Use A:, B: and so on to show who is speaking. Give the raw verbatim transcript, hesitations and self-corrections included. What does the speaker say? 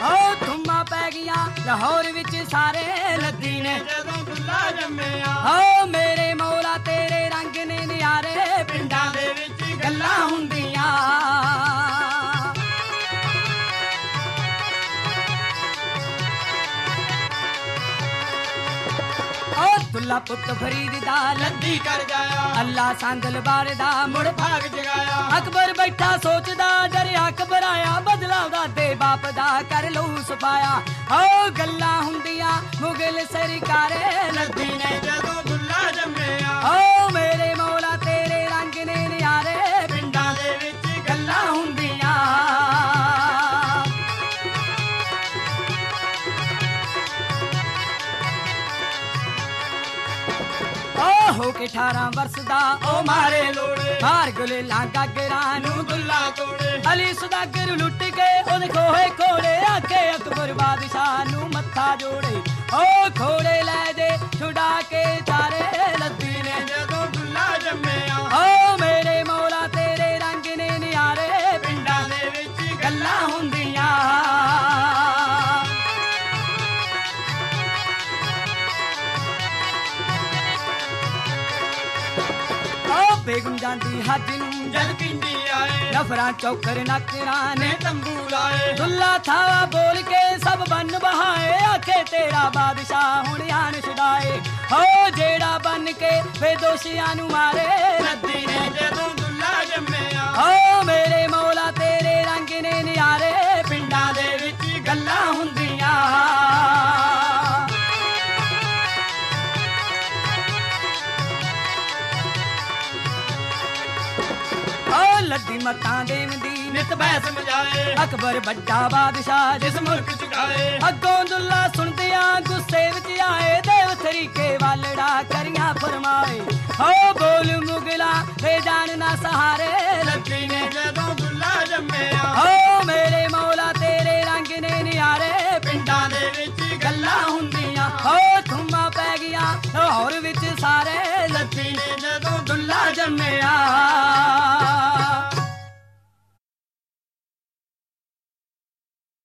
A: ओ धुम्मा पै गईयां लाहौर विच सारे लद्दी ने
B: जदों दुल्ला जम्मिया
A: ओ मेरे मौला तेरे रंग ने नियारे
B: पिंडां दे विच
A: गल्लां हुंदियां दुल्ला पुत फरीद दा
B: लद्दी कर जाया
A: अल्लाह सांगल बार दा मुड़
B: भाग जगाया
A: अकबर बैठा सोचदा डरिया घबराया बदला दादे बाप दा कर लू सफाया ओ गल्लां हुंदियां मुगल सरकारे
B: लद्दी ने जदों दुल्ला जम्मिया
A: ओ मेरे मौला तेरे रंग ने नियारे
B: पिंडां दे विच
A: गल्लां हुंदियां हो के अठारह वर्ष दा
B: ओ मारे लोड़े
A: मार गुले लांगा गिरानू
B: दुल्ला तोड़े
A: अली सुदागर लुट के ओदे खोहे खोड़े आके अकबर बादशाह नू मत्था जोड़े ओ खोड़े लै दे छुड़ा के तारे लद्दी ने
B: जदों दुल्ला जम्मिया
A: ओ मेरे मौला तेरे रंग ने नियारे
B: पिंडां दे विच
A: गल्लां हुंदियां बेगम जांदी हज नू
B: जद पिंडी आए
A: नफरा चौकर नकरा ने
B: तंबू लाए
A: दुल्ला थावा बोल के सब बन बहाए आखे तेरा बादशाह हुण आन छुड़ाए हो जेड़ा बन के बेदोशियां नू मारे
B: लद्दी ने जदों दुल्ला जम्मिया
A: हो मेरे मौला तेरे रंग ने नियारे पिंडां दे विच गल्लां हुंदियां लद्दी मत्ता देवदी
B: नित बहस मजाए
A: अकबर बड्डा बादशाह
B: जिस मुल्क च गाए
A: अगों दुल्ला सुनदियां गुस्से विच आए देव तरीके वालड़ा करियां फरमाए हो बोल मुगला हे जान ना सहारे